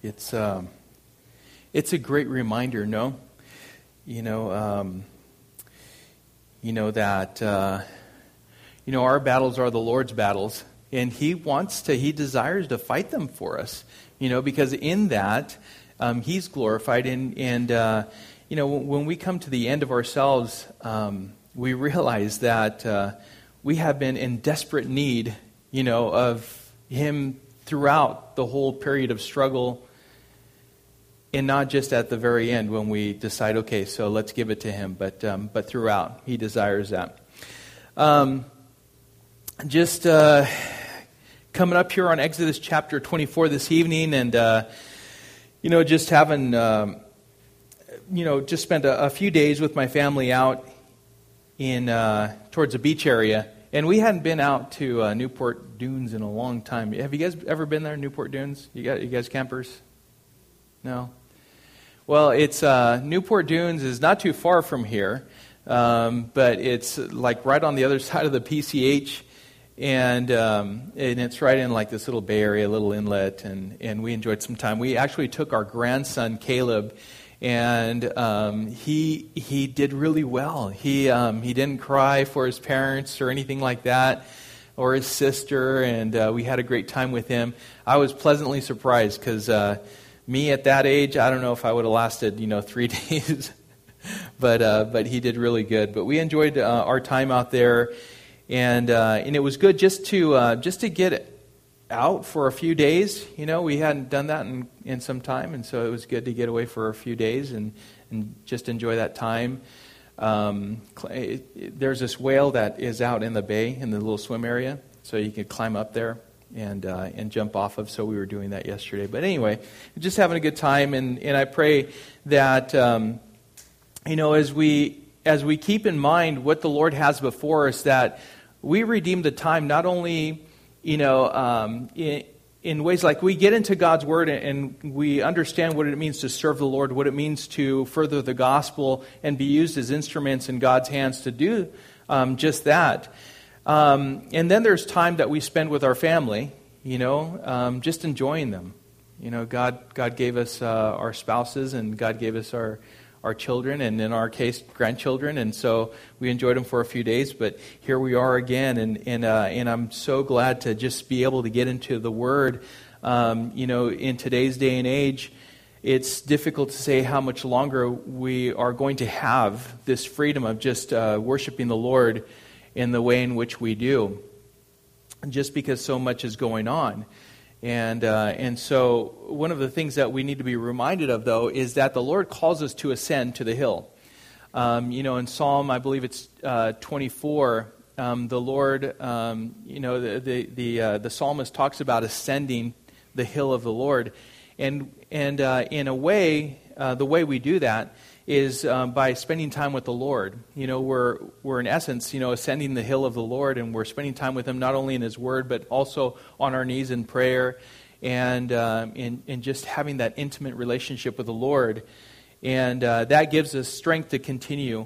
It's a great reminder, no? That our battles are the Lord's battles, and He desires to fight them for us. Because in that He's glorified, and when we come to the end of ourselves, we realize that we have been in desperate need, of Him throughout the whole period of struggle, and not just at the very end when we decide, okay, so let's give it to Him, but throughout, He desires that. Coming up here on Exodus chapter 24 this evening, and just having just spent a few days with my family out in towards the beach area, and we hadn't been out to Newport Dunes in a long time. Have you guys ever been there, Newport Dunes? You guys campers? No. Well, it's Newport Dunes is not too far from here, but it's like right on the other side of the PCH, and it's right in like this little bay area, little inlet, and we enjoyed some time. We actually took our grandson Caleb, and he did really well. He didn't cry for his parents or anything like that, or his sister, and we had a great time with him. I was pleasantly surprised because me at that age, I don't know if I would have lasted 3 days, but he did really good. But we enjoyed our time out there, and it was good just to get out for a few days. We hadn't done that in some time, and so it was good to get away for a few days and just enjoy that time. There's this whale that is out in the bay in the little swim area, so you can climb up there and jump off of. So we were doing that yesterday. But anyway, just having a good time, and I pray that as we keep in mind what the Lord has before us, that we redeem the time not only in ways like we get into God's Word and we understand what it means to serve the Lord, what it means to further the gospel and be used as instruments in God's hands to do just that. And then there's time that we spend with our family, just enjoying them. God gave us our spouses, and God gave us our children, and in our case, grandchildren, and so we enjoyed them for a few days, but here we are again, and I'm so glad to just be able to get into the Word. In today's day and age, it's difficult to say how much longer we are going to have this freedom of just worshiping the Lord in the way in which we do, just because so much is going on. And so one of the things that we need to be reminded of, though, is that the Lord calls us to ascend to the hill. In Psalm, I believe it's 24, the Lord, the psalmist talks about ascending the hill of the Lord. And in a way, the way we do that is by spending time with the Lord. We're in essence, ascending the hill of the Lord, and we're spending time with Him not only in His Word, but also on our knees in prayer, and in just having that intimate relationship with the Lord. And that gives us strength to continue,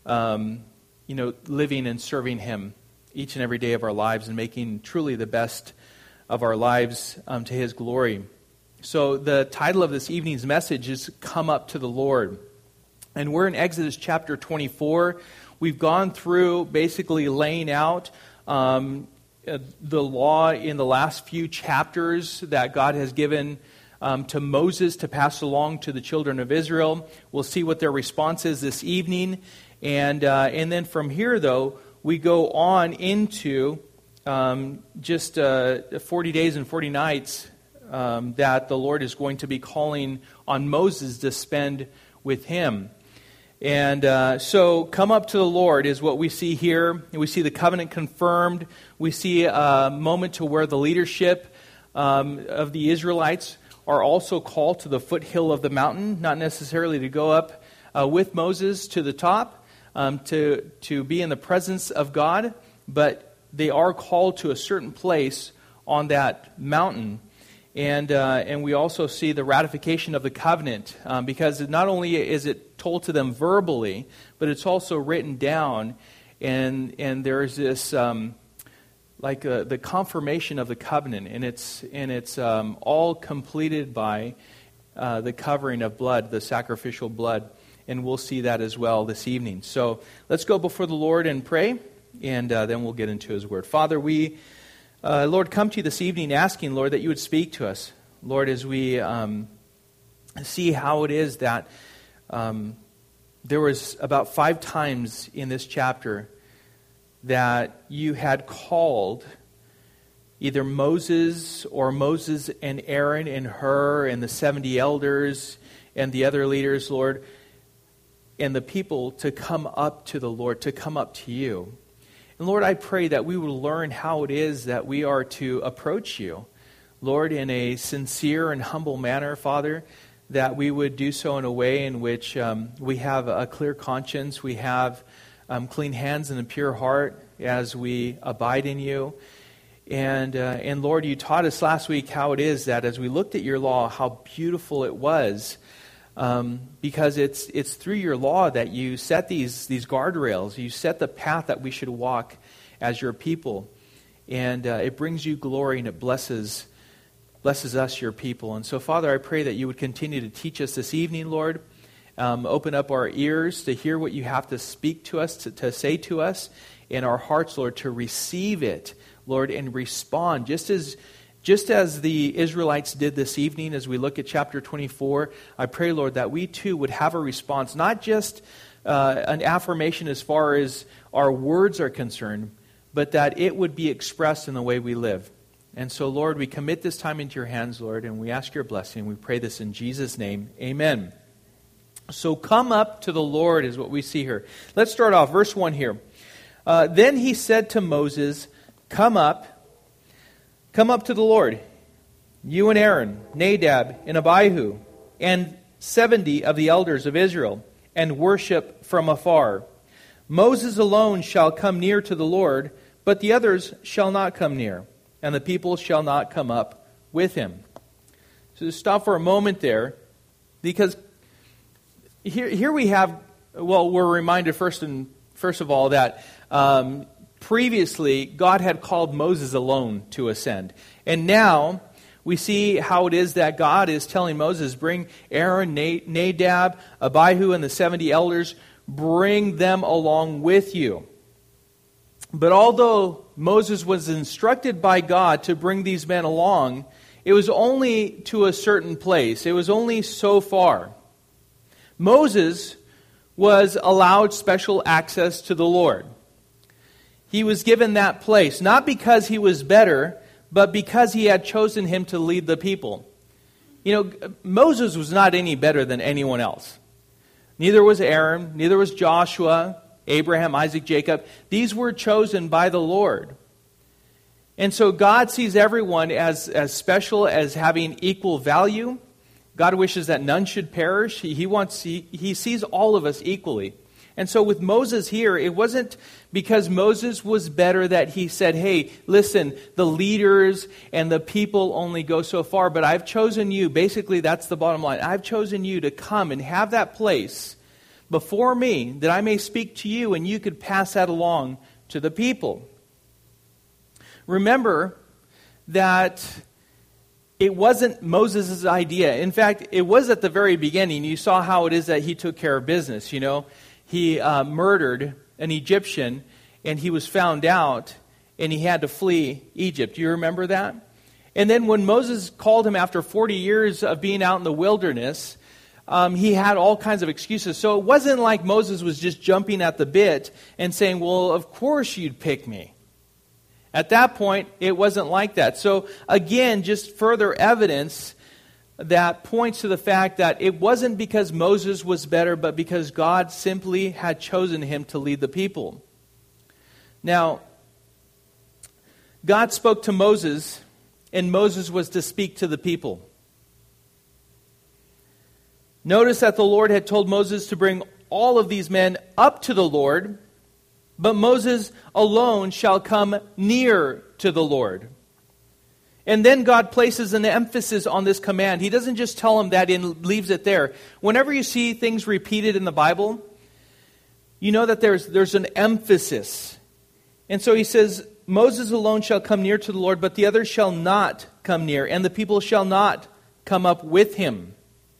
living and serving Him each and every day of our lives, and making truly the best of our lives to His glory. So the title of this evening's message is Come Up to the Lord. And we're in Exodus chapter 24. We've gone through basically laying out the law in the last few chapters that God has given to Moses to pass along to the children of Israel. We'll see what their response is this evening. And then from here, though, we go on into just 40 days and 40 nights that the Lord is going to be calling on Moses to spend with Him. And so come up to the Lord is what we see here. We see the covenant confirmed. We see a moment to where the leadership of the Israelites are also called to the foothill of the mountain, not necessarily to go up with Moses to the top to be in the presence of God, but they are called to a certain place on that mountain. And we also see the ratification of the covenant, because not only is it told to them verbally, but it's also written down, and there's this the confirmation of the covenant, and it's all completed by the covering of blood, the sacrificial blood. And we'll see that as well this evening. So let's go before the Lord and pray, and then we'll get into His Word. Father, we, Lord, come to you this evening asking, Lord, that you would speak to us. Lord, as we see how it is that there was about 5 times in this chapter that you had called either Moses or Moses and Aaron and Hur and the 70 elders and the other leaders, Lord, and the people to come up to the Lord, to come up to you. And Lord, I pray that we will learn how it is that we are to approach you, Lord, in a sincere and humble manner, Father, that we would do so in a way in which we have a clear conscience, we have clean hands and a pure heart as we abide in you. And Lord, you taught us last week how it is that as we looked at your law, how beautiful it was, because it's through your law that you set these guardrails, you set the path that we should walk as your people, and it brings you glory and it blesses us, your people. And so, Father, I pray that you would continue to teach us this evening, Lord. Open up our ears to hear what you have to speak to us, to say to us, in our hearts, Lord, to receive it, Lord, and respond. Just as the Israelites did this evening as we look at chapter 24, I pray, Lord, that we too would have a response, not just an affirmation as far as our words are concerned, but that it would be expressed in the way we live. And so, Lord, we commit this time into your hands, Lord, and we ask your blessing. We pray this in Jesus' name. Amen. So come up to the Lord is what we see here. Let's start off, verse 1 here. Then he said to Moses, Come up to the Lord, you and Aaron, Nadab and Abihu, and 70 of the elders of Israel, and worship from afar. Moses alone shall come near to the Lord, but the others shall not come near, and the people shall not come up with him. So just stop for a moment there, because here we have, well, we're reminded first of all that previously, God had called Moses alone to ascend. And now, we see how it is that God is telling Moses, bring Aaron, Nadab, Abihu, and the 70 elders, bring them along with you. But although Moses was instructed by God to bring these men along, it was only to a certain place. It was only so far. Moses was allowed special access to the Lord. He was given that place, not because he was better, but because he had chosen him to lead the people. You know, Moses was not any better than anyone else. Neither was Aaron, neither was Joshua, Abraham, Isaac, Jacob. These were chosen by the Lord. And so God sees everyone as special, as having equal value. God wishes that none should perish. He sees all of us equally. And so with Moses here, it wasn't because Moses was better that he said, hey, listen, the leaders and the people only go so far, but I've chosen you. Basically, that's the bottom line. I've chosen you to come and have that place before me that I may speak to you and you could pass that along to the people. Remember that it wasn't Moses' idea. In fact, it was at the very beginning. You saw how it is that he took care of business, you know. He murdered an Egyptian, and he was found out, and he had to flee Egypt. Do you remember that? And then when Moses called him after 40 years of being out in the wilderness, he had all kinds of excuses. So it wasn't like Moses was just jumping at the bit and saying, well, of course you'd pick me. At that point, it wasn't like that. So again, just further evidence that points to the fact that it wasn't because Moses was better, but because God simply had chosen him to lead the people. Now, God spoke to Moses, and Moses was to speak to the people. Notice that the Lord had told Moses to bring all of these men up to the Lord, but Moses alone shall come near to the Lord. And then God places an emphasis on this command. He doesn't just tell him that and leaves it there. Whenever you see things repeated in the Bible, you know that there's an emphasis. And so he says, Moses alone shall come near to the Lord, but the others shall not come near, and the people shall not come up with him.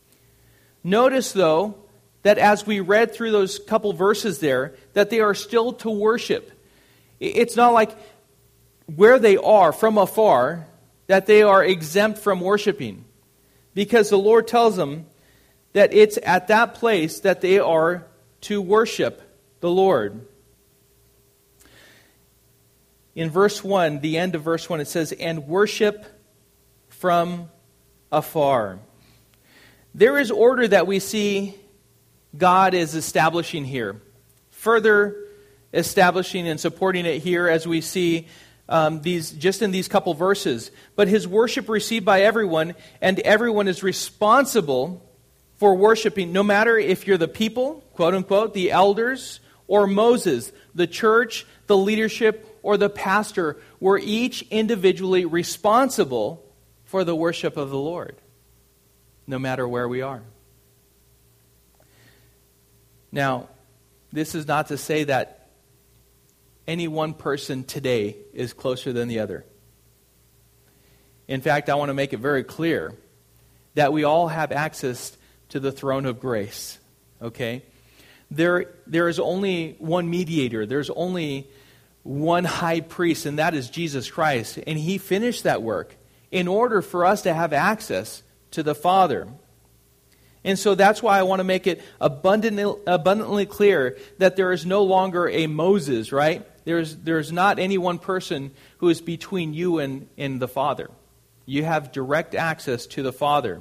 Notice, though, that as we read through those couple verses there, that they are still to worship. It's not like where they are from afar, that they are exempt from worshiping. Because the Lord tells them that it's at that place that they are to worship the Lord. In verse 1, the end of verse 1, it says, "And worship from afar." There is order that we see God is establishing here. Further establishing and supporting it here as we see just in these couple verses. But His worship received by everyone, and everyone is responsible for worshiping, no matter if you're the people, quote unquote, the elders, or Moses, the church, the leadership, or the pastor. We're each individually responsible for the worship of the Lord, no matter where we are. Now, this is not to say that any one person today is closer than the other. In fact, I want to make it very clear that we all have access to the throne of grace. Okay? There is only one mediator. There's only one high priest, and that is Jesus Christ. And He finished that work in order for us to have access to the Father. And so that's why I want to make it abundantly clear that there is no longer a Moses, right? There's not any one person who is between you and the Father. You have direct access to the Father.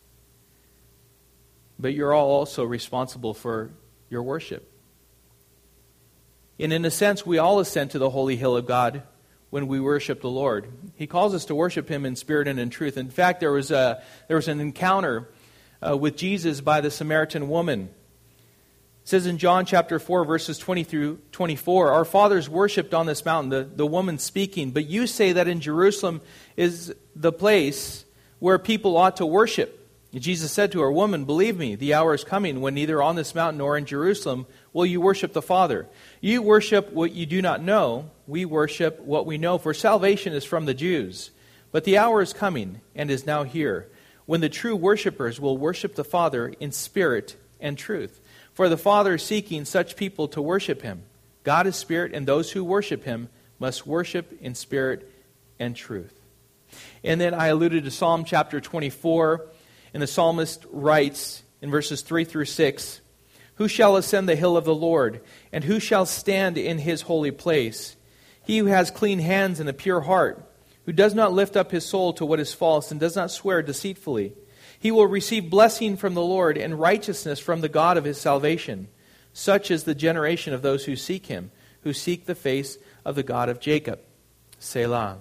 But you're all also responsible for your worship. And in a sense, we all ascend to the holy hill of God when we worship the Lord. He calls us to worship Him in spirit and in truth. In fact, there was an encounter with Jesus by the Samaritan woman. It says in John chapter 4, verses 20 through 24, "Our fathers worshipped on this mountain," the woman speaking, "but you say that in Jerusalem is the place where people ought to worship." And Jesus said to her, "Woman, believe me, the hour is coming when neither on this mountain nor in Jerusalem will you worship the Father. You worship what you do not know. We worship what we know, for salvation is from the Jews. But the hour is coming, and is now here, when the true worshipers will worship the Father in spirit and truth. For the Father is seeking such people to worship Him. God is spirit, and those who worship Him must worship in spirit and truth." And then I alluded to Psalm chapter 24, and the psalmist writes in verses 3 through 6, "Who shall ascend the hill of the Lord, and who shall stand in His holy place? He who has clean hands and a pure heart, who does not lift up his soul to what is false and does not swear deceitfully. He will receive blessing from the Lord and righteousness from the God of his salvation. Such is the generation of those who seek Him, who seek the face of the God of Jacob." Selah.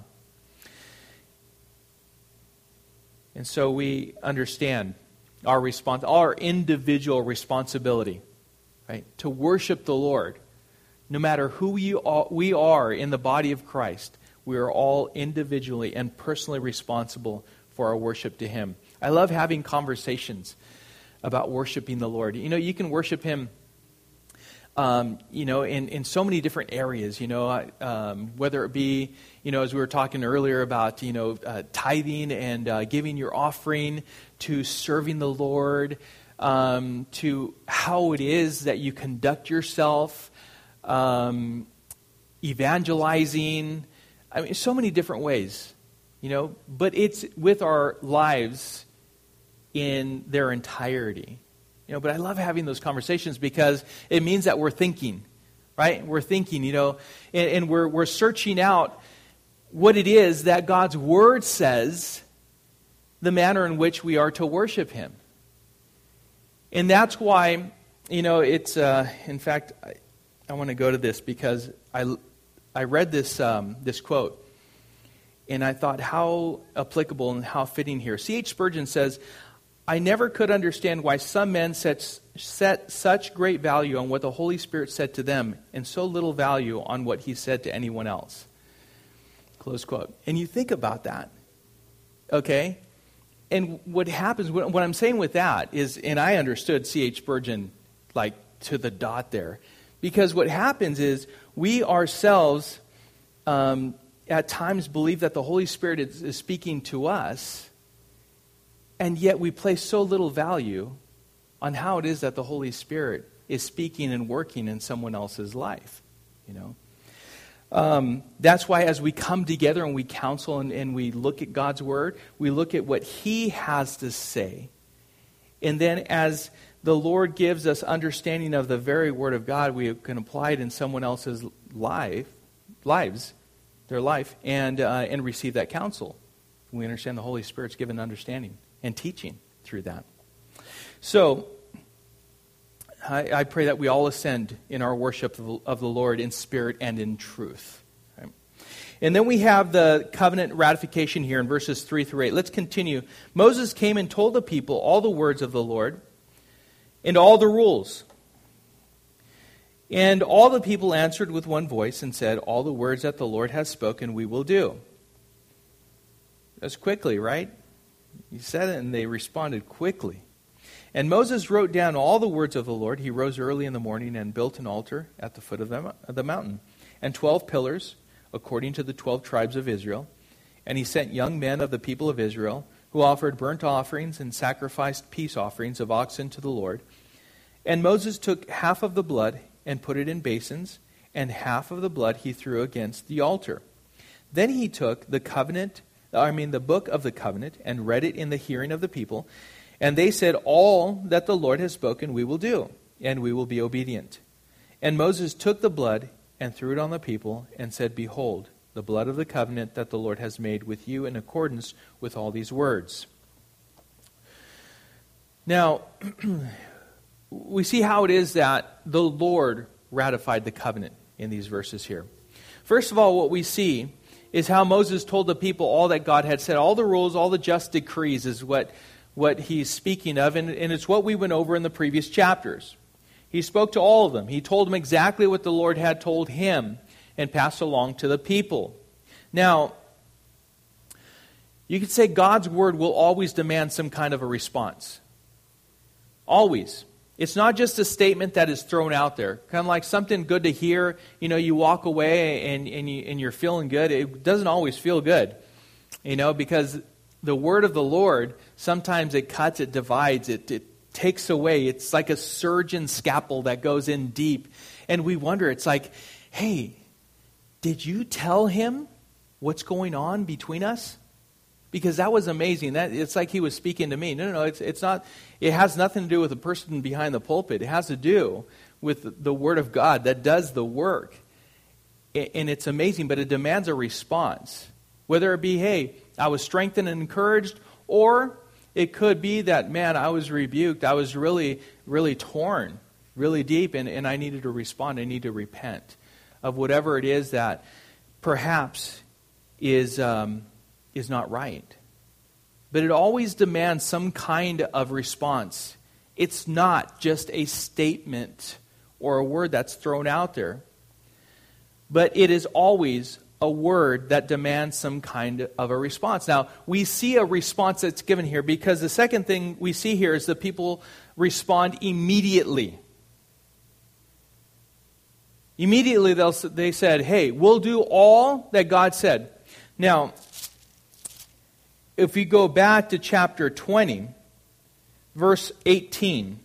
And so we understand our individual responsibility, right, to worship the Lord. No matter who we are in the body of Christ, we are all individually and personally responsible for our worship to Him. I love having conversations about worshiping the Lord. You know, you can worship Him, in so many different areas, whether it be, as we were talking earlier about, tithing and giving your offering, to serving the Lord, to how it is that you conduct yourself, evangelizing. I mean, so many different ways, but it's with our lives in their entirety. But I love having those conversations because it means that we're thinking, right? We're thinking, and we're searching out what it is that God's Word says, the manner in which we are to worship Him. And that's why, it's, in fact, I want to go to this because I read this quote, and I thought how applicable and how fitting here. C.H. Spurgeon says, "I never could understand why some men set such great value on what the Holy Spirit said to them and so little value on what He said to anyone else." Close quote. And you think about that, okay? And what happens, what I'm saying with that is, and I understood C.H. Spurgeon like to the dot there, because what happens is we ourselves at times believe that the Holy Spirit is speaking to us, and yet we place so little value on how it is that the Holy Spirit is speaking and working in someone else's life. That's why as we come together and we counsel and we look at God's Word, we look at what He has to say. And then as the Lord gives us understanding of the very Word of God, we can apply it in someone else's lives, and receive that counsel. We understand the Holy Spirit's given understanding and teaching through that. So, I pray that we all ascend in our worship of the Lord in spirit and in truth. Okay? And then we have the covenant ratification here in verses 3 through 8. Let's continue. Moses came and told the people all the words of the Lord and all the rules. And all the people answered with one voice and said, all the words that the Lord has spoken we will do. That's quickly, right? He said it and they responded quickly. And Moses wrote down all the words of the Lord. He rose early in the morning and built an altar at the foot of the mountain, and 12 pillars, according to the 12 tribes of Israel. And he sent young men of the people of Israel, who offered burnt offerings and sacrificed peace offerings of oxen to the Lord. And Moses took half of the blood and put it in basins, and half of the blood he threw against the altar. Then he took the book of the covenant, and read it in the hearing of the people. And they said, all that the Lord has spoken we will do, and we will be obedient. And Moses took the blood and threw it on the people, and said, behold, the blood of the covenant that the Lord has made with you in accordance with all these words. Now, we see how it is that the Lord ratified the covenant in these verses here. First of all, what we see is how Moses told the people all that God had said. All the rules, all the just decrees is what he's speaking of, and it's what we went over in the previous chapters. He spoke to all of them. He told them exactly what the Lord had told him and passed along to the people. Now, you could say God's word will always demand some kind of a response. Always. It's not just a statement that is thrown out there. Kind of like something good to hear. You walk away and you're feeling good. It doesn't always feel good. Because the word of the Lord, sometimes it cuts, it divides, it takes away. It's like a surgeon's scalpel that goes in deep. And we wonder, it's like, hey, did you tell him what's going on between us? Because that was amazing. It's like he was speaking to me. No, it's not. It has nothing to do with the person behind the pulpit. It has to do with the Word of God that does the work. And it's amazing, but it demands a response. Whether it be, hey, I was strengthened and encouraged, or it could be that, man, I was rebuked. I was really, really torn, really deep, and I needed to respond. I need to repent of whatever it is that perhaps is not right. But it always demands some kind of response. It's not just a statement or a word that's thrown out there, but it is always a word that demands some kind of a response. Now, we see a response that's given here because the second thing we see here is that people respond immediately. Immediately they said, hey, we'll do all that God said. Now, if we go back to chapter 20, verse 18,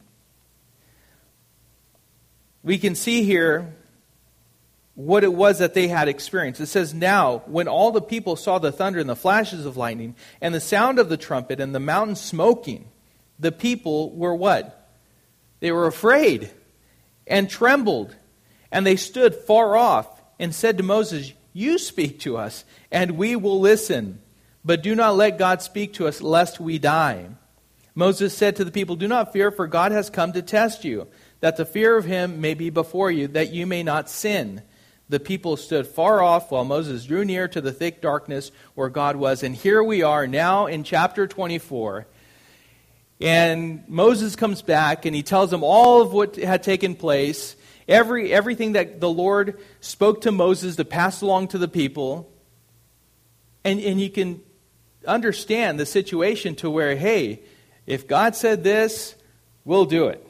we can see here what it was that they had experienced. It says, now, when all the people saw the thunder and the flashes of lightning and the sound of the trumpet and the mountain smoking, the people were what? They were afraid and trembled, and they stood far off and said to Moses, you speak to us, and we will listen. But do not let God speak to us, lest we die. Moses said to the people, do not fear, for God has come to test you, that the fear of him may be before you, that you may not sin. The people stood far off while Moses drew near to the thick darkness where God was. And here we are now in chapter 24. And Moses comes back and he tells them all of what had taken place. Everything that the Lord spoke to Moses to pass along to the people. And you can understand the situation to where, hey, if God said this, we'll do it.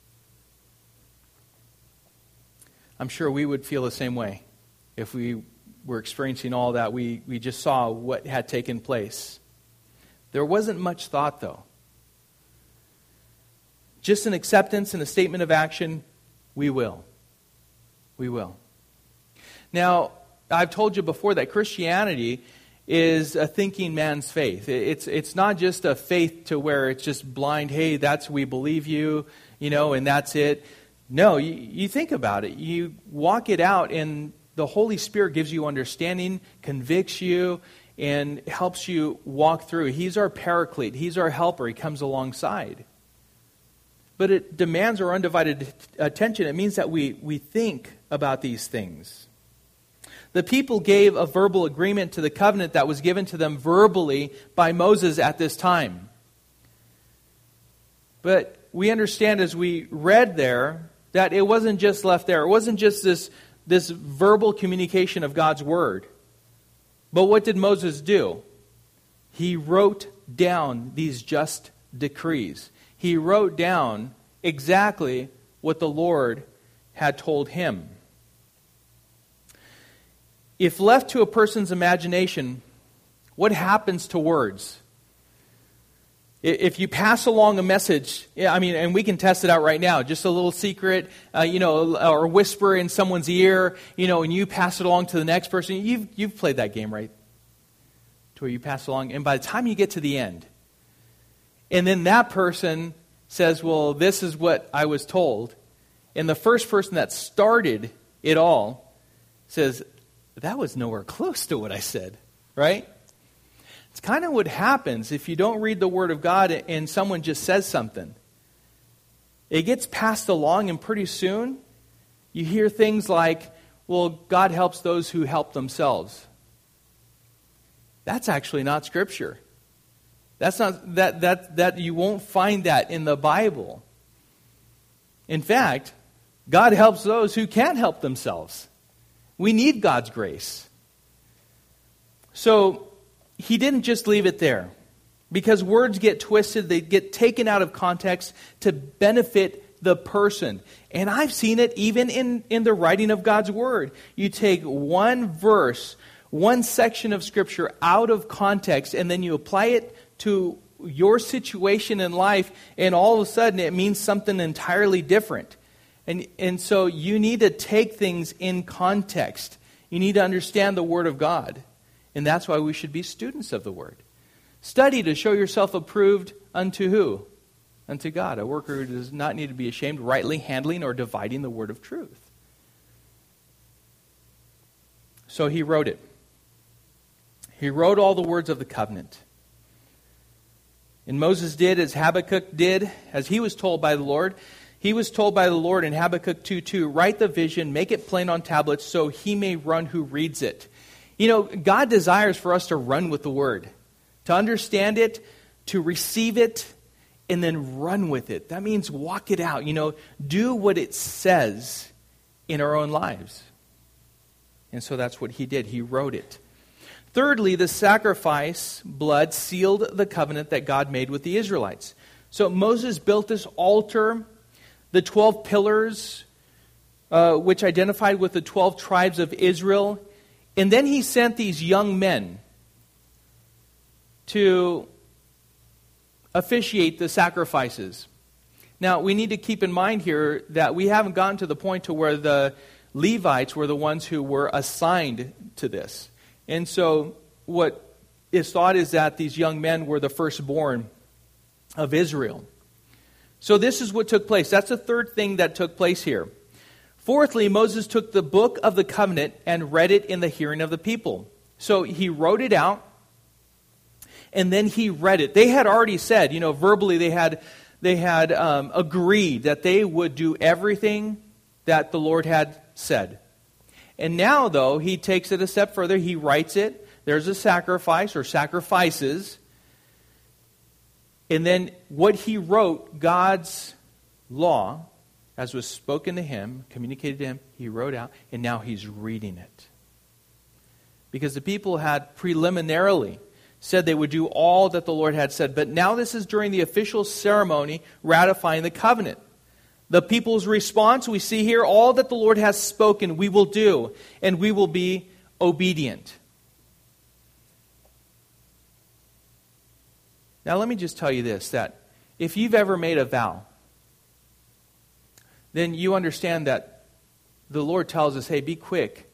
I'm sure we would feel the same way if we were experiencing all that. We just saw what had taken place. There wasn't much thought, though. just an acceptance and a statement of action, we will. We will. Now, I've told you before that Christianity is a thinking man's faith. It's not just a faith to where it's just blind, hey, we believe you, and that's it. No, you think about it. You walk it out, and the Holy Spirit gives you understanding, convicts you, and helps you walk through. He's our paraclete. He's our helper. He comes alongside. But it demands our undivided attention. It means that we think about these things. The people gave a verbal agreement to the covenant that was given to them verbally by Moses at this time. But we understand as we read there that it wasn't just left there. It wasn't just this verbal communication of God's word. But what did Moses do? He wrote down these just decrees. He wrote down exactly what the Lord had told him. If left to a person's imagination, what happens to words? If you pass along a message, and we can test it out right now, just a little secret, or whisper in someone's ear, and you pass it along to the next person. You've played that game, right? To where you pass along, and by the time you get to the end, and then that person says, well, this is what I was told, and the first person that started it all says, that was nowhere close to what I said, right? It's kind of what happens if you don't read the Word of God and someone just says something. It gets passed along, and pretty soon you hear things like, well, God helps those who help themselves. That's actually not Scripture. That's not that you won't find that in the Bible. In fact, God helps those who can't help themselves. We need God's grace. So he didn't just leave it there. Because words get twisted, they get taken out of context to benefit the person. And I've seen it even in the writing of God's Word. You take one verse, one section of Scripture out of context, and then you apply it to your situation in life, and all of a sudden it means something entirely different. And so you need to take things in context. You need to understand the Word of God. And that's why we should be students of the Word. Study to show yourself approved unto who? Unto God, a worker who does not need to be ashamed, rightly handling or dividing the word of truth. So he wrote it. He wrote all the words of the covenant. And Moses did as Habakkuk did, as he was told by the Lord. He was told by the Lord in Habakkuk 2:2, write the vision, make it plain on tablets, so he may run who reads it. God desires for us to run with the Word, to understand it, to receive it, and then run with it. That means walk it out. Do what it says in our own lives. And so that's what he did. He wrote it. Thirdly, the sacrifice blood sealed the covenant that God made with the Israelites. So Moses built this altar, the 12 pillars, which identified with the 12 tribes of Israel. And then he sent these young men to officiate the sacrifices. Now, we need to keep in mind here that we haven't gotten to the point to where the Levites were the ones who were assigned to this. And so what is thought is that these young men were the firstborn of Israel. So this is what took place. That's the third thing that took place here. Fourthly, Moses took the book of the covenant and read it in the hearing of the people. So he wrote it out, and then he read it. They had already said, verbally they had agreed that they would do everything that the Lord had said. And now, though, he takes it a step further. He writes it. There's a sacrifice or sacrifices. And then what he wrote, God's law, as was spoken to him, communicated to him, he wrote out, and now he's reading it. Because the people had preliminarily said they would do all that the Lord had said. But now this is during the official ceremony ratifying the covenant. The people's response, we see here, all that the Lord has spoken, we will do, and we will be obedient. Now let me just tell you this, that if you've ever made a vow, then you understand that the Lord tells us, hey, be quick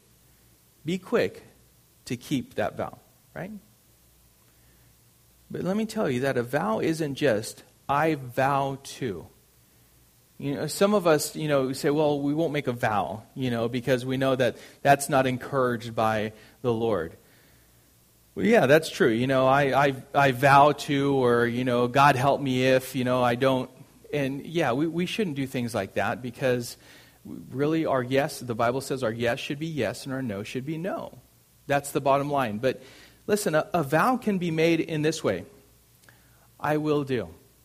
to keep that vow, right? But let me tell you that a vow isn't just, I vow to. Some of us, say, well, we won't make a vow, because we know that that's not encouraged by the Lord. Well, yeah, that's true. I vow to, or, God help me if, I don't. And yeah, we shouldn't do things like that, because really our yes, the Bible says our yes should be yes and our no should be no. That's the bottom line. But listen, a vow can be made in this way. I will do.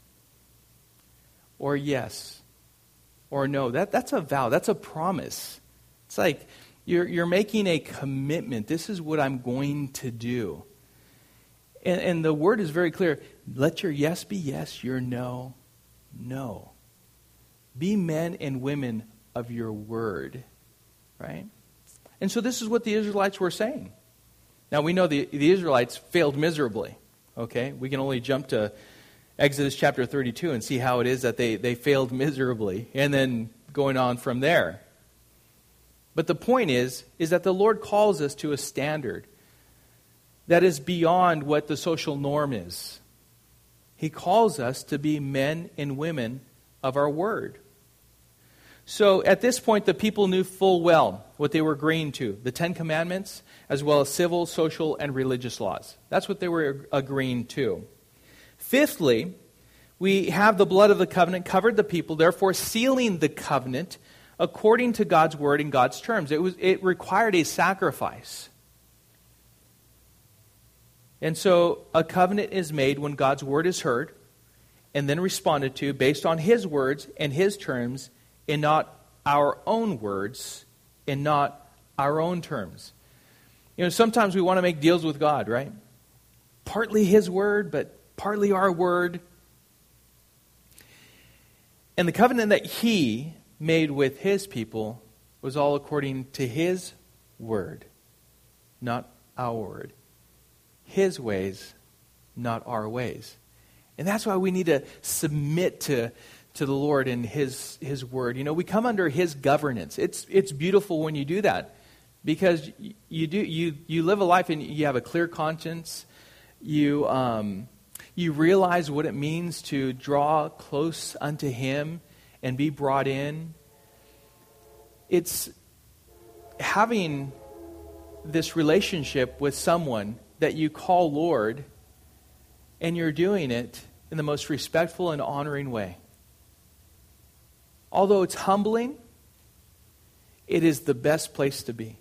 Or yes. Or no. That's a vow. That's a promise. It's like you're making a commitment. This is what I'm going to do. And the word is very clear. Let your yes be yes, your no, no. Be men and women of your word. Right? And so this is what the Israelites were saying. Now we know the Israelites failed miserably. Okay? We can only jump to Exodus chapter 32 and see how it is that they failed miserably, and then going on from there. But the point is that the Lord calls us to a standard that is beyond what the social norm is. He calls us to be men and women of our word. So at this point, the people knew full well what they were agreeing to, the Ten Commandments, as well as civil, social, and religious laws. That's what they were agreeing to. Fifthly, we have the blood of the covenant covered the people, therefore sealing the covenant according to God's word and God's terms. It required a sacrifice. And so a covenant is made when God's word is heard and then responded to based on His words and His terms, and not our own words and not our own terms. Sometimes we want to make deals with God, right? Partly His word, but partly our word. And the covenant that He made with His people was all according to His word, not our word. His ways, not our ways. And that's why we need to submit to the Lord and His word. We come under His governance. It's beautiful when you do that, because you live a life and you have a clear conscience. You realize what it means to draw close unto Him and be brought in. It's having this relationship with someone that you call Lord, and you're doing it in the most respectful and honoring way. Although it's humbling, it is the best place to be.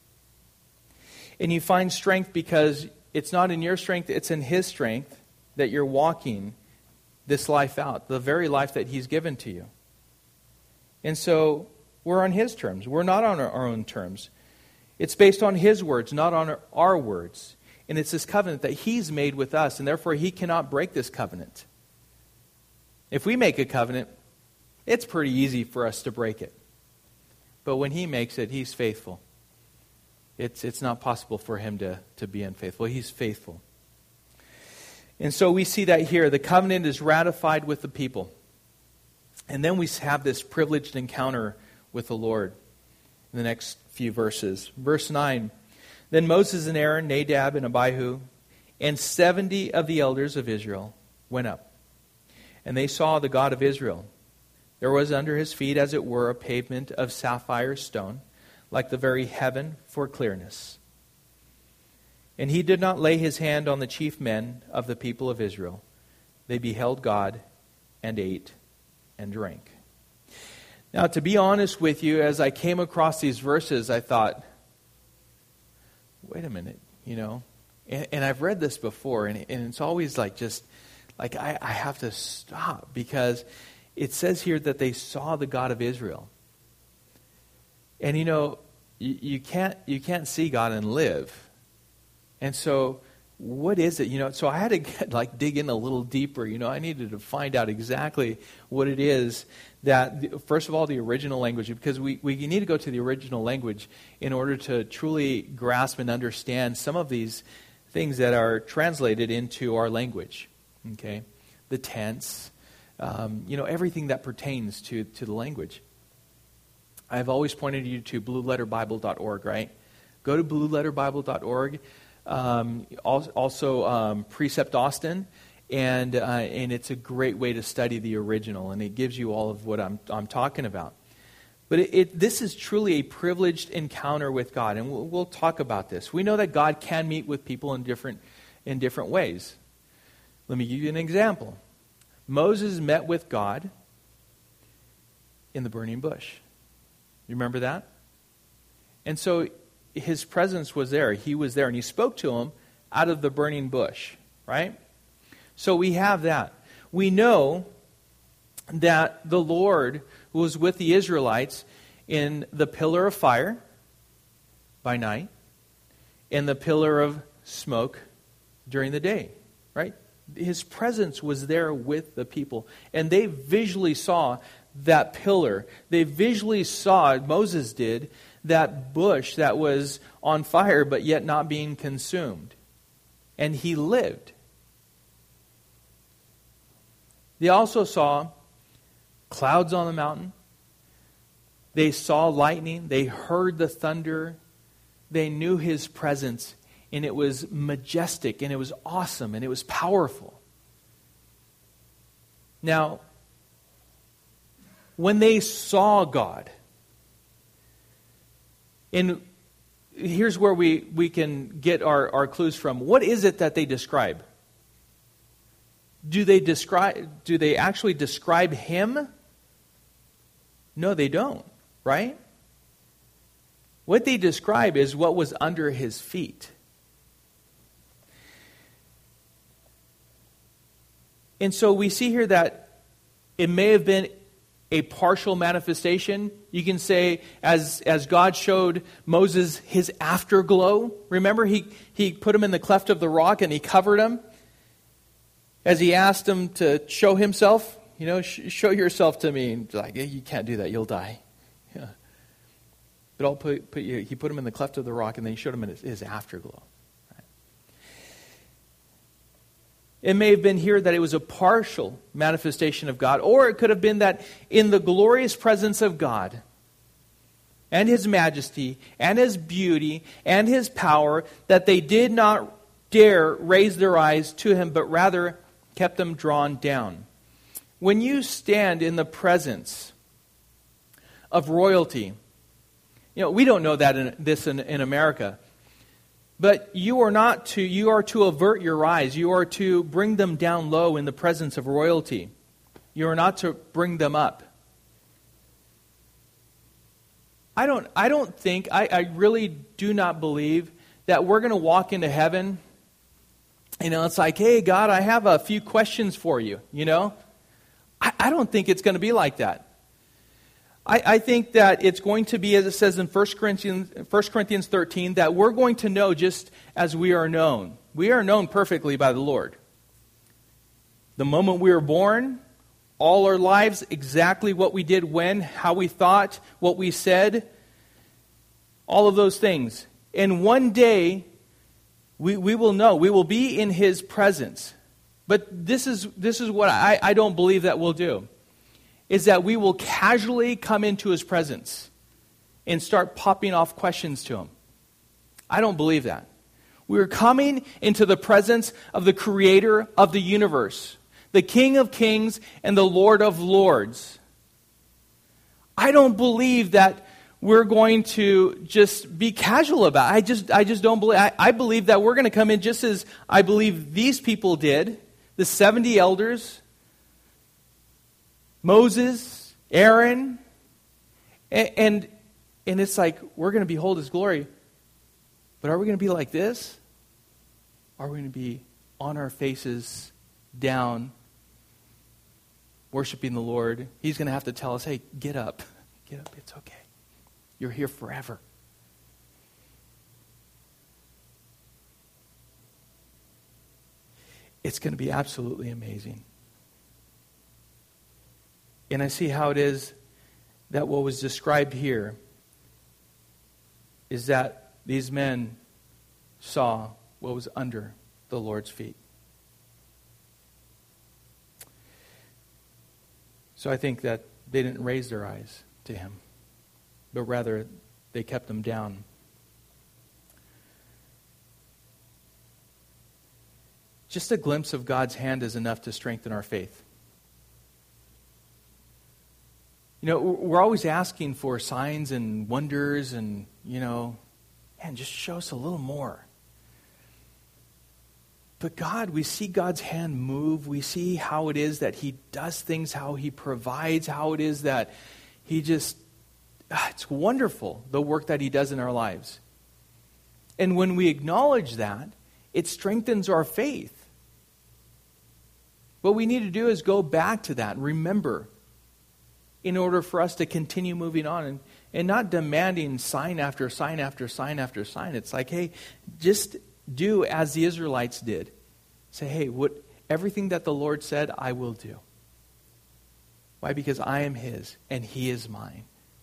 And you find strength because it's not in your strength, it's in His strength that you're walking this life out, the very life that He's given to you. And so we're on His terms. We're not on our own terms. It's based on His words, not on our words. And it's this covenant that He's made with us, and therefore He cannot break this covenant. If we make a covenant, it's pretty easy for us to break it. But when He makes it, He's faithful. It's not possible for Him to be unfaithful. He's faithful. And so we see that here. The covenant is ratified with the people. And then we have this privileged encounter with the Lord in the next few verses. Verse 9, Then Moses and Aaron, Nadab and Abihu, and 70 of the elders of Israel went up. And they saw the God of Israel. There was under His feet, as it were, a pavement of sapphire stone, like the very heaven for clearness. And He did not lay His hand on the chief men of the people of Israel. They beheld God and ate and drank. Now, to be honest with you, as I came across these verses, I thought, wait a minute, and I've read this before, and it's always like I have to stop, because it says here that they saw the God of Israel. And you can't see God and live. And so what is it? So I had to dig in a little deeper. I needed to find out exactly what it is that, first of all, the original language, because we need to go to the original language in order to truly grasp and understand some of these things that are translated into our language. Okay, the tense, everything that pertains to the language. I've always pointed you to blueletterbible.org, right? Go to blueletterbible.org. Also, Precept Austin, and it's a great way to study the original, and it gives you all of what I'm talking about. But this is truly a privileged encounter with God, and we'll talk about this. We know that God can meet with people in different ways. Let me give you an example. Moses met with God in the burning bush. You remember that? And so his presence was there. He was there, and he spoke to him out of the burning bush, right? So we have that. We know that the Lord was with the Israelites in the pillar of fire by night and the pillar of smoke during the day, right? His presence was there with the people. And they visually saw that pillar. They visually saw, Moses did, that bush that was on fire but yet not being consumed. And he lived. They also saw clouds on the mountain. They saw lightning. They heard the thunder. They knew his presence. And it was majestic. And it was awesome. And it was powerful. Now, when they saw God, and here's where we can get our clues from. What is it that they describe? Do they actually describe him? No, they don't, right? What they describe is what was under his feet. And so we see here that it may have been a partial manifestation. You can say, as God showed Moses his afterglow. Remember, he put him in the cleft of the rock and he covered him. As he asked him to show himself, show yourself to me. And like, you can't do that, you'll die. Yeah. But he put him in the cleft of the rock, and then he showed him his afterglow. Right? It may have been here that it was a partial manifestation of God, or it could have been that in the glorious presence of God, and his majesty, and his beauty, and his power, that they did not dare raise their eyes to him, but rather kept them drawn down. When you stand in the presence of royalty, we don't know that in America, but you are to avert your eyes. You are to bring them down low in the presence of royalty. You are not to bring them up. I really do not believe that we're going to walk into heaven. It's like, hey, God, I have a few questions for you, I don't think it's going to be like that. I think that it's going to be, as it says in 1 Corinthians 13, that we're going to know just as we are known. We are known perfectly by the Lord. The moment we were born, all our lives, exactly what we did when, how we thought, what we said, all of those things. And one day, we will know. We will be in his presence. But this is what I don't believe that we'll do. Is that we will casually come into his presence and start popping off questions to him. I don't believe that. We're coming into the presence of the creator of the universe, the King of kings and the Lord of lords. I don't believe that we're going to just be casual about it. I just don't believe. I believe that we're going to come in just as I believe these people did, the 70 elders, Moses, Aaron, and it's like we're going to behold his glory. But are we going to be like this? Are we going to be on our faces, down, worshiping the Lord? He's going to have to tell us, hey, get up, it's okay. You're here forever. It's going to be absolutely amazing. And I see how it is that what was described here is that these men saw what was under the Lord's feet. So I think that they didn't raise their eyes to him. but rather they kept them down. Just a glimpse of God's hand is enough to strengthen our faith. You know, we're always asking for signs and wonders and, man, just show us a little more. But God, we see God's hand move. We see how it is that He does things, how He provides, how it is that He just, it's wonderful, the work that He does in our lives. And when we acknowledge that, it strengthens our faith. What we need to do is go back to that and remember in order for us to continue moving on and not demanding sign after sign after sign after sign. It's like, hey, just do as the Israelites did. Say, hey, everything that the Lord said, I will do. Why? Because I am His and He is mine.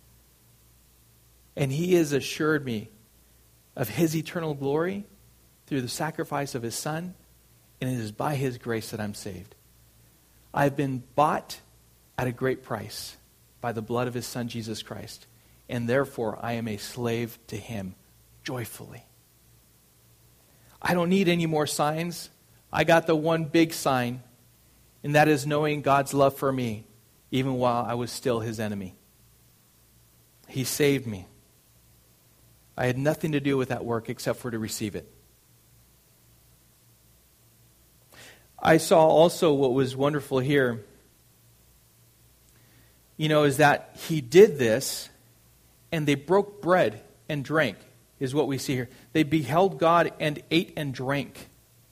And He has assured me of His eternal glory through the sacrifice of His Son, and it is by His grace that I'm saved. I've been bought at a great price by the blood of His Son, Jesus Christ, and therefore I am a slave to Him joyfully. I don't need any more signs. I got the one big sign, and that is knowing God's love for me, even while I was still His enemy. He saved me. I had nothing to do with that work except for to receive it. I saw also what was wonderful here, is that He did this, and they broke bread and drank, is what we see here. They beheld God and ate and drank.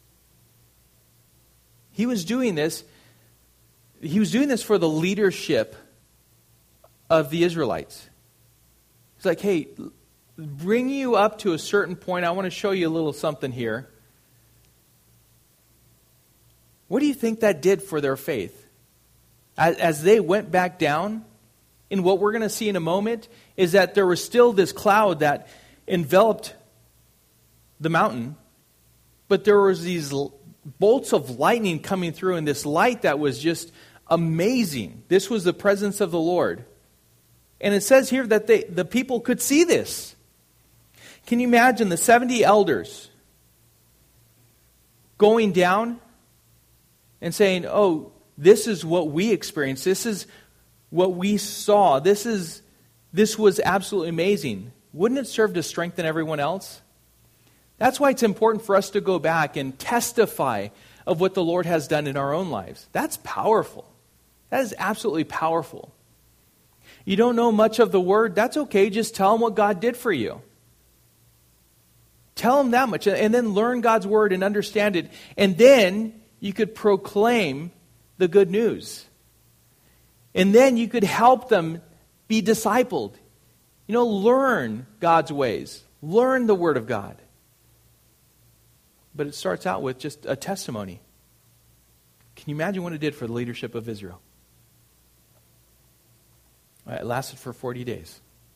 He was doing this for the leadership of the Israelites. He's like, hey, bring you up to a certain point. I want to show you a little something here. What do you think that did for their faith? As they went back down, and what we're going to see in a moment is that there was still this cloud that enveloped the mountain, but there was these bolts of lightning coming through, and this light that was just amazing. This was the presence of the Lord. And it says here that the people could see this. Can you imagine the 70 elders going down and saying, oh, this is what we experienced. This is what we saw. This was absolutely amazing. Wouldn't it serve to strengthen everyone else? That's why it's important for us to go back and testify of what the Lord has done in our own lives. That's powerful. That is absolutely powerful. You don't know much of the Word? That's okay. Just tell them what God did for you. Tell them that much, and then learn God's Word and understand it. And then you could proclaim the good news. And then you could help them be discipled. Learn God's ways. Learn the Word of God. But it starts out with just a testimony. Can you imagine what it did for the leadership of Israel? It lasted for 40 days.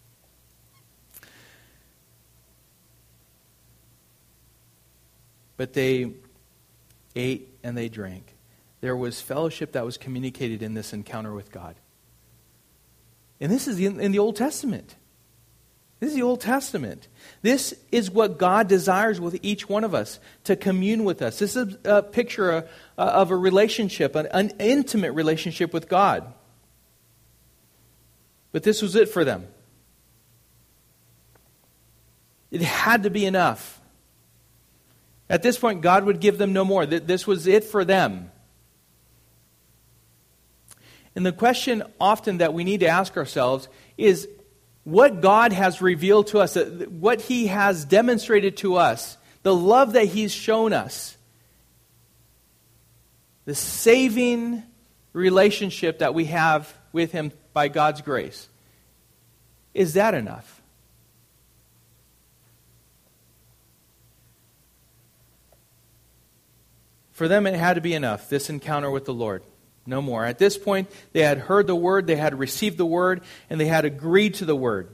But they ate and they drank. There was fellowship that was communicated in this encounter with God. And this is in the Old Testament. This is the Old Testament. This is what God desires with each one of us, to commune with us. This is a picture of a relationship, an intimate relationship with God. But this was it for them. It had to be enough. At this point, God would give them no more. This was it for them. And the question often that we need to ask ourselves is, what God has revealed to us, what He has demonstrated to us, the love that He's shown us, the saving relationship that we have with Him by God's grace, is that enough? For them, it had to be enough, this encounter with the Lord. No more. At this point, they had heard the Word, they had received the Word, and they had agreed to the Word.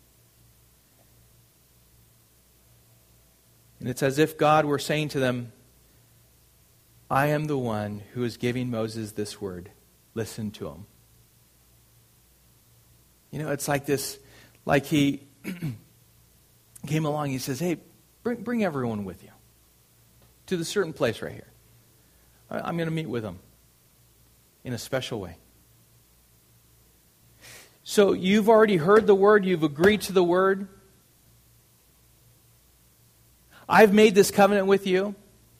And it's as if God were saying to them, I am the one who is giving Moses this Word. Listen to him. It's like this Like he came along, he says, hey, bring everyone with you to the certain place right here. I'm going to meet with them in a special way. So you've already heard the word, you've agreed to the word. I've made this covenant with you.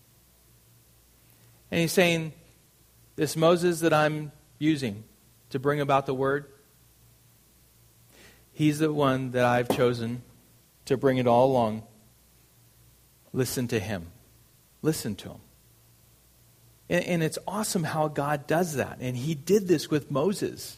And he's saying, this Moses that I'm using to bring about the word, he's the one that I've chosen to bring it all along. Listen to him. Listen to him. And it's awesome how God does that. And he did this with Moses.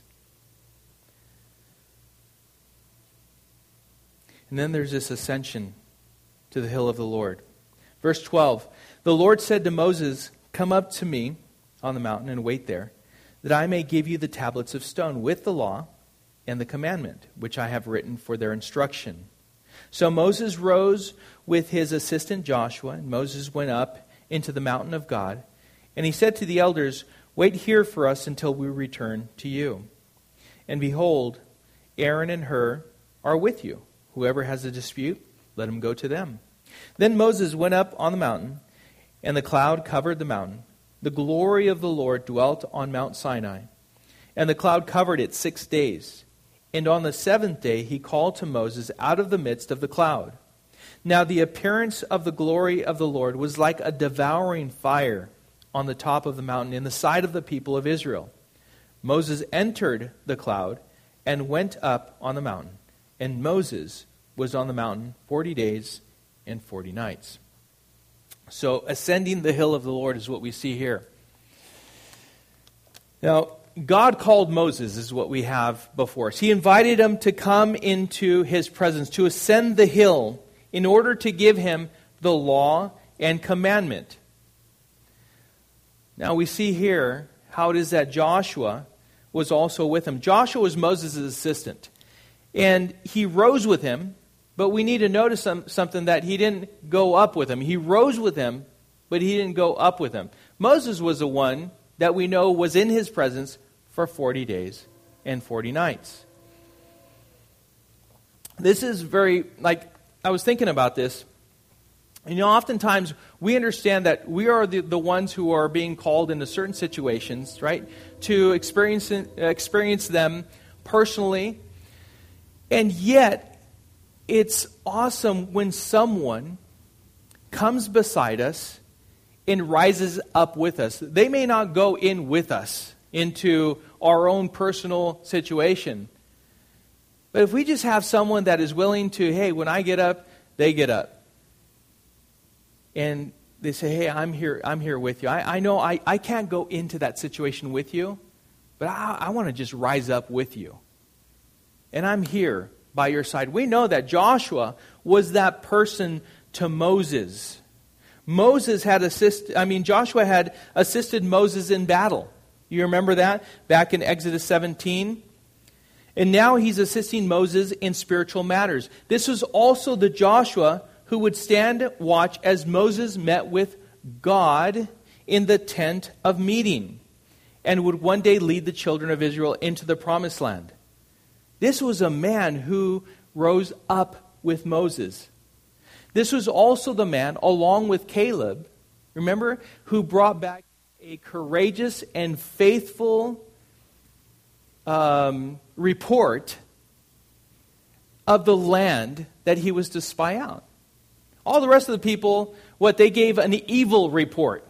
And then there's this ascension to the hill of the Lord. Verse 12, the Lord said to Moses, come up to me on the mountain and wait there, that I may give you the tablets of stone with the law and the commandment, which I have written for their instruction. So Moses rose with his assistant Joshua, and Moses went up into the mountain of God. And he said to the elders, wait here for us until we return to you. And behold, Aaron and Hur are with you. Whoever has a dispute, let him go to them. Then Moses went up on the mountain, and the cloud covered the mountain. The glory of the Lord dwelt on Mount Sinai, and the cloud covered it 6 days. And on the seventh day he called to Moses out of the midst of the cloud. Now the appearance of the glory of the Lord was like a devouring fire on the top of the mountain in the sight of the people of Israel. Moses entered the cloud and went up on the mountain. And Moses was on the mountain 40 days and 40 nights. So ascending the hill of the Lord is what we see here. Now, God called Moses is what we have before us. He invited him to come into his presence, to ascend the hill in order to give him the law and commandment. Now we see here how it is that Joshua was also with him. Joshua was Moses' assistant. And he rose with him, but we need to notice something, that he didn't go up with him. He rose with him, but he didn't go up with him. Moses was the one that we know was in his presence for 40 days and 40 nights. This is very, I was thinking about this. And oftentimes we understand that we are the ones who are being called into certain situations, right? To experience them personally. And yet, it's awesome when someone comes beside us and rises up with us. They may not go in with us into our own personal situation. But if we just have someone that is willing to, hey, when I get up, they get up. And they say, hey, I'm here with you. I know I can't go into that situation with you, but I want to just rise up with you. And I'm here by your side. We know that Joshua was that person to Moses. Joshua had assisted Moses in battle. You remember that? Back in Exodus 17. And now he's assisting Moses in spiritual matters. This was also the Joshua who would stand watch as Moses met with God in the tent of meeting, and would one day lead the children of Israel into the promised land. This was a man who rose up with Moses. This was also the man, along with Caleb, remember, who brought back a courageous and faithful report of the land that he was to spy out. All the rest of the people, they gave an evil report.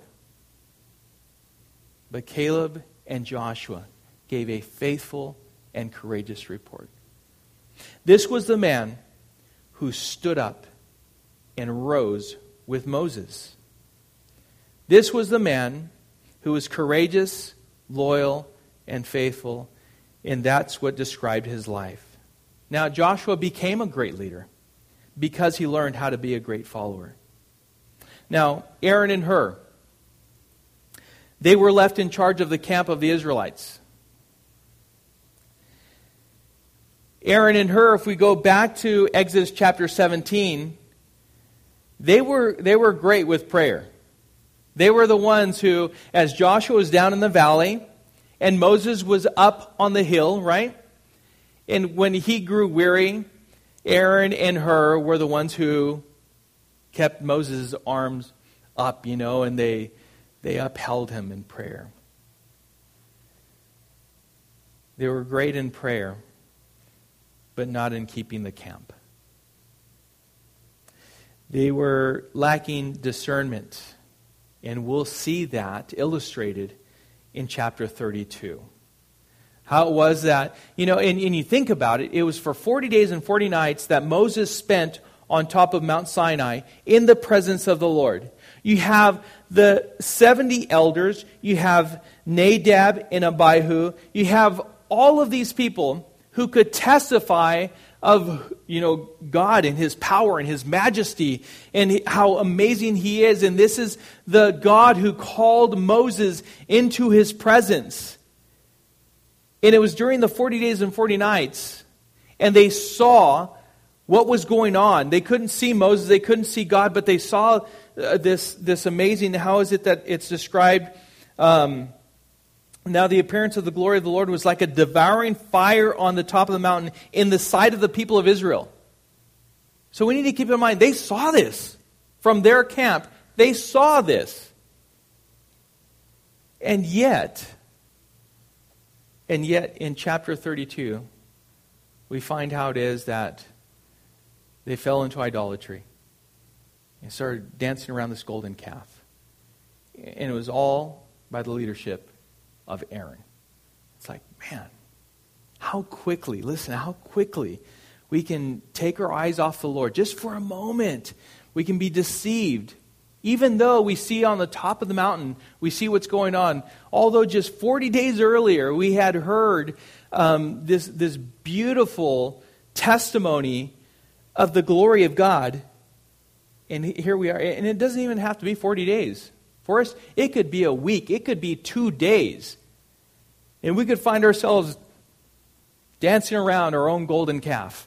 But Caleb and Joshua gave a faithful and courageous report. This was the man who stood up and rose with Moses. This was the man who was courageous, loyal, and faithful, and that's what described his life. Now, Joshua became a great leader because he learned how to be a great follower. Now, Aaron and Hur, they were left in charge of the camp of the Israelites. Aaron and Hur, if we go back to Exodus chapter 17, they were great with prayer. They were the ones who, as Joshua was down in the valley, and Moses was up on the hill, right? And when he grew weary, Aaron and Hur were the ones who kept Moses' arms up, and they upheld him in prayer. They were great in prayer, but not in keeping the camp. They were lacking discernment, and we'll see that illustrated in chapter 32. How it was that, and you think about it, it was for 40 days and 40 nights that Moses spent on top of Mount Sinai in the presence of the Lord. You have the 70 elders, you have Nadab and Abihu, you have all of these people who could testify of, God and His power and His majesty and how amazing He is. And this is the God who called Moses into His presence. And it was during the 40 days and 40 nights, and they saw what was going on. They couldn't see Moses, they couldn't see God, but they saw this amazing, how is it that it's described? Now the appearance of the glory of the Lord was like a devouring fire on the top of the mountain in the sight of the people of Israel. So we need to keep in mind, they saw this from their camp. They saw this. And yet in chapter 32, we find how it is that they fell into idolatry and started dancing around this golden calf. And it was all by the leadership of Aaron. It's like, man, how quickly we can take our eyes off the Lord. Just for a moment, we can be deceived. Even though we see on the top of the mountain, we see what's going on. Although just 40 days earlier, we had heard this beautiful testimony of the glory of God. And here we are. And it doesn't even have to be 40 days. For us, it could be a week. It could be 2 days. And we could find ourselves dancing around our own golden calf.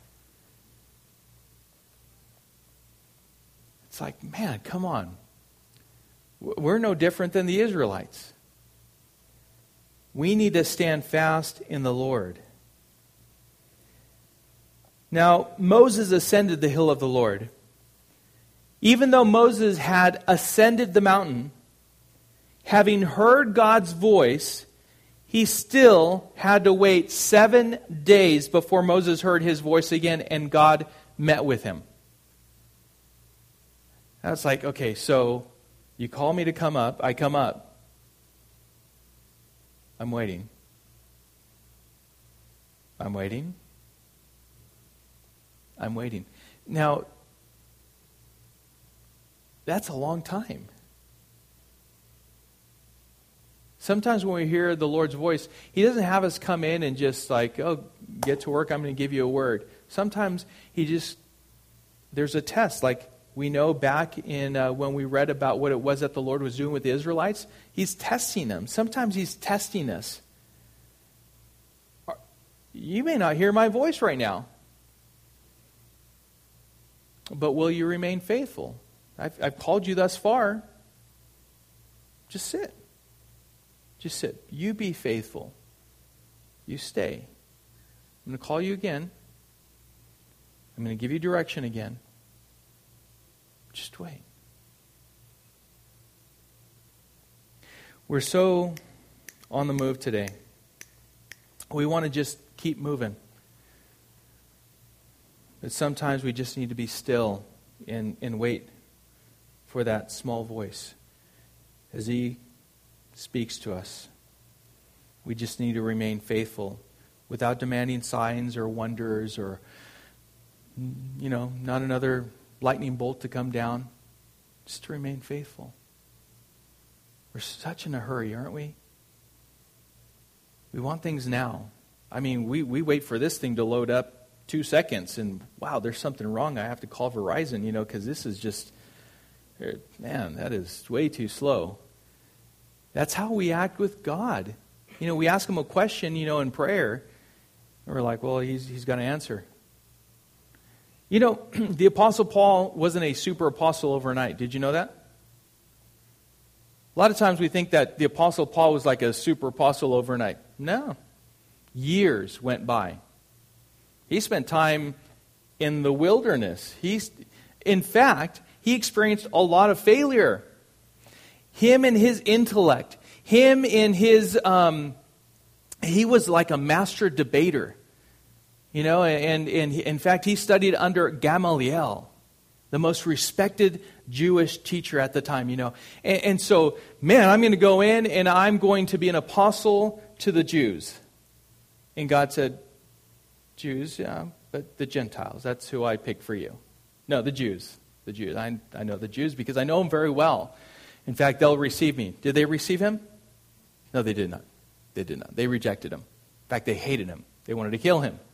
It's like, man, come on. We're no different than the Israelites. We need to stand fast in the Lord. Now, Moses ascended the hill of the Lord. Even though Moses had ascended the mountain, having heard God's voice, he still had to wait 7 days before Moses heard His voice again and God met with him. That's like, okay, so you call me to come up, I come up. I'm waiting. I'm waiting. I'm waiting. Now, that's a long time. Sometimes when we hear the Lord's voice, He doesn't have us come in and just like, oh, get to work, I'm going to give you a word. Sometimes there's a test. Like we know back in when we read about what it was that the Lord was doing with the Israelites, He's testing them. Sometimes He's testing us. You may not hear my voice right now, but will you remain faithful? I've called you thus far. Just sit. Just sit. You be faithful. You stay. I'm going to call you again. I'm going to give you direction again. Just wait. We're so on the move today. We want to just keep moving. But sometimes we just need to be still and wait for that small voice as He speaks to us. We just need to remain faithful without demanding signs or wonders or, not another lightning bolt to come down. Just to remain faithful. We're such in a hurry, aren't we? We want things now. I mean, we wait for this thing to load up 2 seconds and, wow, there's something wrong. I have to call Verizon, because this is just, man, that is way too slow. That's how we act with God. We ask Him a question, in prayer. And we're like, well, He's going to answer. The Apostle Paul wasn't a super apostle overnight. Did you know that? A lot of times we think that the Apostle Paul was like a super apostle overnight. No. Years went by. He spent time in the wilderness. In fact, he experienced a lot of failure. Him and his intellect, him in his, he was like a master debater. And in fact, he studied under Gamaliel, the most respected Jewish teacher at the time, And so, man, I'm going to go in and I'm going to be an apostle to the Jews. And God said, Jews, yeah, but the Gentiles, that's who I pick for you. No, the Jews. The Jews. I know the Jews because I know them very well. In fact, they'll receive me. Did they receive him? No, they did not. They did not. They rejected him. In fact, they hated him. They wanted to kill him.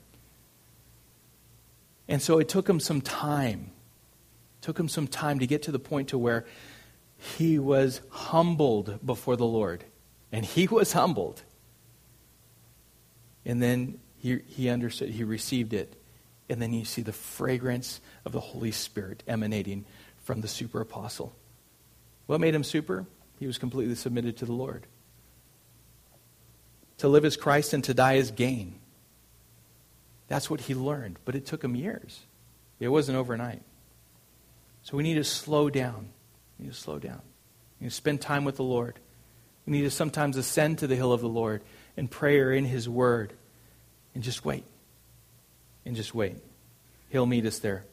And so it took him some time. It took him some time to get to the point to where he was humbled before the Lord. And he was humbled. And then he understood, he received it. And then you see the fragrance of the Holy Spirit emanating from the super apostle. What made him super? He was completely submitted to the Lord. To live as Christ and to die as gain. That's what he learned. But it took him years. It wasn't overnight. So we need to slow down. We need to slow down. We need to spend time with the Lord. We need to sometimes ascend to the hill of the Lord and prayer in his word. And just wait. And just wait. He'll meet us there.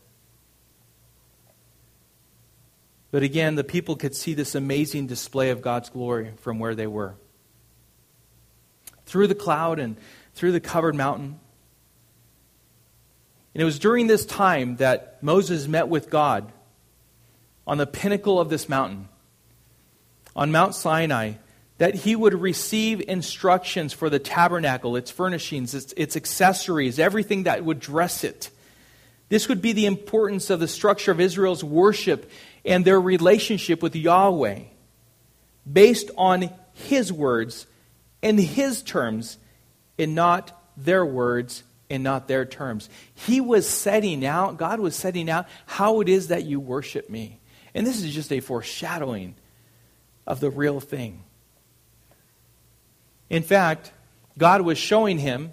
But again, the people could see this amazing display of God's glory from where they were. Through the cloud and through the covered mountain. And it was during this time that Moses met with God on the pinnacle of this mountain, on Mount Sinai, that he would receive instructions for the tabernacle, its furnishings, its accessories, everything that would dress it. This would be the importance of the structure of Israel's worship and their relationship with Yahweh, based on his words and his terms, and not their words and not their terms. He was setting out, God was setting out how it is that you worship me. And this is just a foreshadowing of the real thing. In fact, God was showing him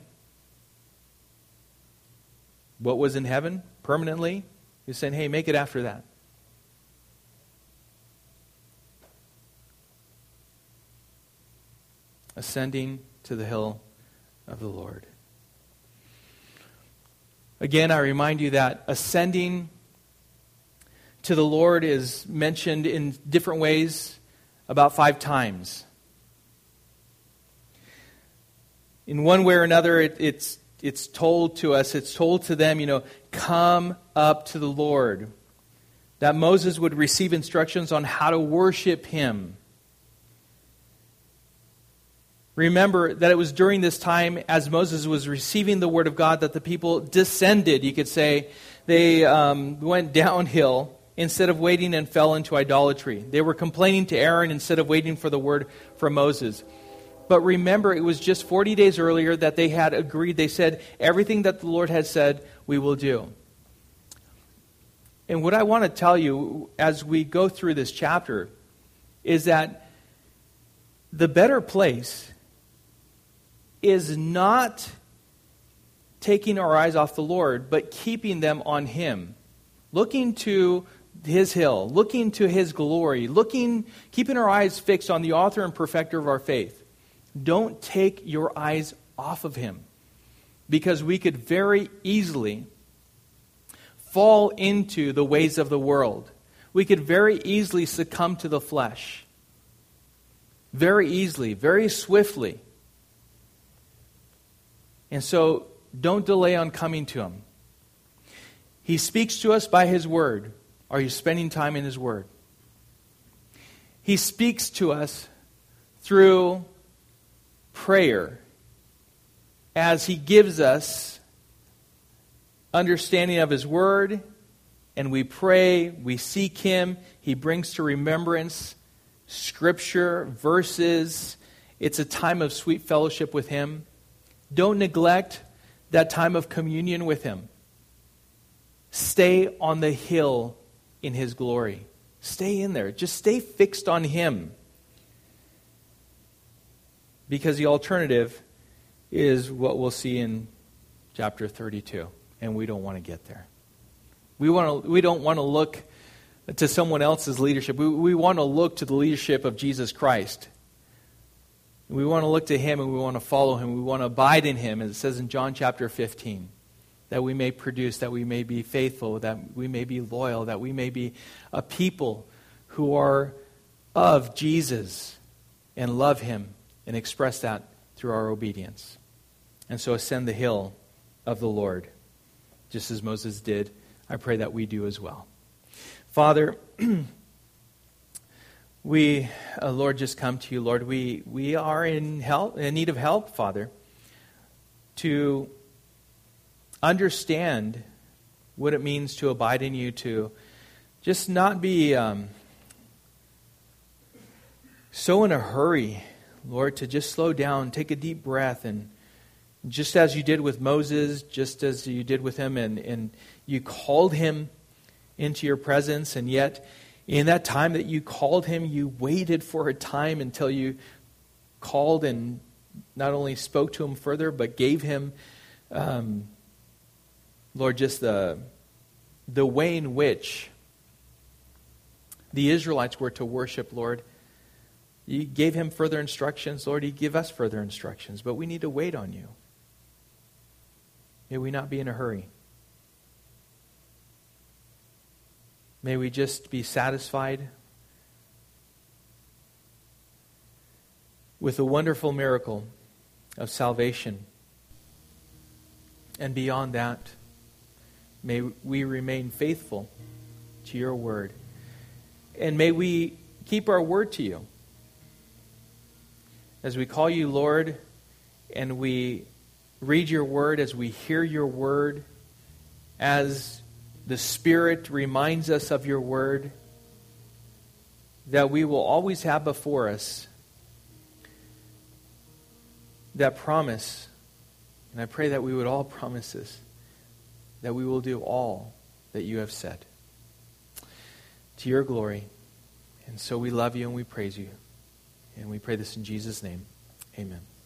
what was in heaven permanently. He was saying, hey, make it after that. Ascending to the hill of the Lord. Again, I remind you that ascending to the Lord is mentioned in different ways about 5 times. In one way or another, it's told to us, it's told to them, come up to the Lord. That Moses would receive instructions on how to worship him. Remember that it was during this time, as Moses was receiving the word of God, that the people descended, you could say. They went downhill instead of waiting and fell into idolatry. They were complaining to Aaron instead of waiting for the word from Moses. But remember, it was just 40 days earlier that they had agreed. They said, everything that the Lord had said, we will do. And what I want to tell you as we go through this chapter is that the better place is not taking our eyes off the Lord, but keeping them on him. Looking to his hill, looking to his glory, keeping our eyes fixed on the author and perfecter of our faith. Don't take your eyes off of him, because we could very easily fall into the ways of the world. We could very easily succumb to the flesh. Very easily, very swiftly. And so, don't delay on coming to him. He speaks to us by his word. Are you spending time in his word? He speaks to us through prayer as he gives us understanding of his word, and we pray, we seek him. He brings to remembrance scripture, verses. It's a time of sweet fellowship with him. Don't neglect that time of communion with him. Stay on the hill in his glory. Stay in there. Just stay fixed on him. Because the alternative is what we'll see in chapter 32. And we don't want to get there. We don't want to look to someone else's leadership. We want to look to the leadership of Jesus Christ. We want to look to Him and we want to follow Him. We want to abide in Him, as it says in John chapter 15, that we may produce, that we may be faithful, that we may be loyal, that we may be a people who are of Jesus and love Him and express that through our obedience. And so ascend the hill of the Lord, just as Moses did. I pray that we do as well. Father, we, Lord, just come to you, Lord. We are in need of help, Father, to understand what it means to abide in you, to just not be so in a hurry, Lord, to just slow down, take a deep breath, and just as you did with Moses, just as you did with him, and you called him into your presence, and yet in that time that you called him, you waited for a time until you called and not only spoke to him further, but gave him, Lord, just the way in which the Israelites were to worship, Lord. You gave him further instructions, Lord. You give us further instructions, but we need to wait on you. May we not be in a hurry. May we just be satisfied with the wonderful miracle of salvation. And beyond that, may we remain faithful to your word. And may we keep our word to you. As we call you Lord, and we read your word, as we hear your word, as the Spirit reminds us of your word, that we will always have before us that promise. And I pray that we would all promise this, that we will do all that you have said to your glory. And so we love you and we praise you. And we pray this in Jesus' name. Amen.